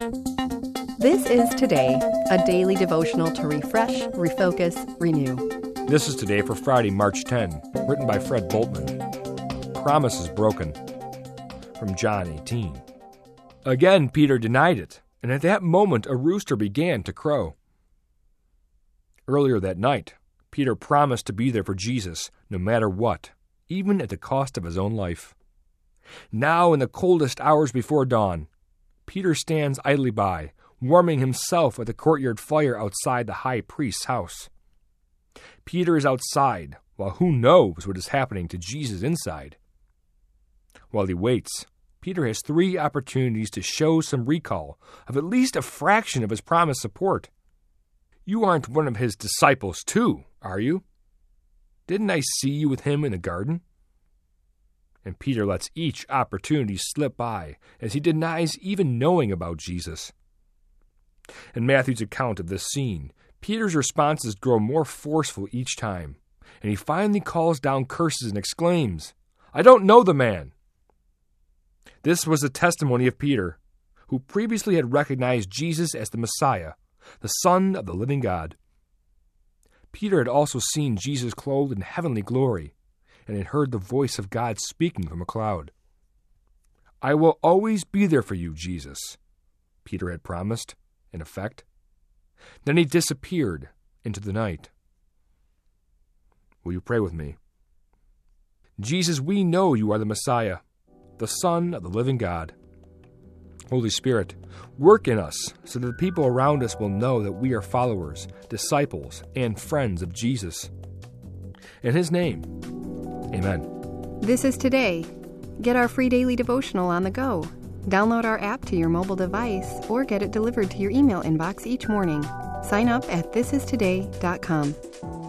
This is Today, a daily devotional to refresh, refocus, renew. This is Today for Friday, March 10, written by Fred Boltman. Promise is broken. From John 18. Again, Peter denied it, and at that moment a rooster began to crow. Earlier that night, Peter promised to be there for Jesus no matter what, even at the cost of his own life. Now, in the coldest hours before dawn, Peter stands idly by, warming himself at the courtyard fire outside the high priest's house. Peter is outside, while who knows what is happening to Jesus inside. While he waits, Peter has 3 opportunities to show some recall of at least a fraction of his promised support. You aren't one of his disciples too, are you? Didn't I see you with him in the garden? And Peter lets each opportunity slip by as he denies even knowing about Jesus. In Matthew's account of this scene, Peter's responses grow more forceful each time, and he finally calls down curses and exclaims, "I don't know the man." This was the testimony of Peter, who previously had recognized Jesus as the Messiah, the Son of the living God. Peter had also seen Jesus clothed in heavenly glory, and had heard the voice of God speaking from a cloud. "I will always be there for you, Jesus," Peter had promised, in effect. Then he disappeared into the night. Will you pray with me? Jesus, we know you are the Messiah, the Son of the living God. Holy Spirit, work in us so that the people around us will know that we are followers, disciples, and friends of Jesus. In his name, amen. This is Today. Get our free daily devotional on the go. Download our app to your mobile device or get it delivered to your email inbox each morning. Sign up at thisistoday.com.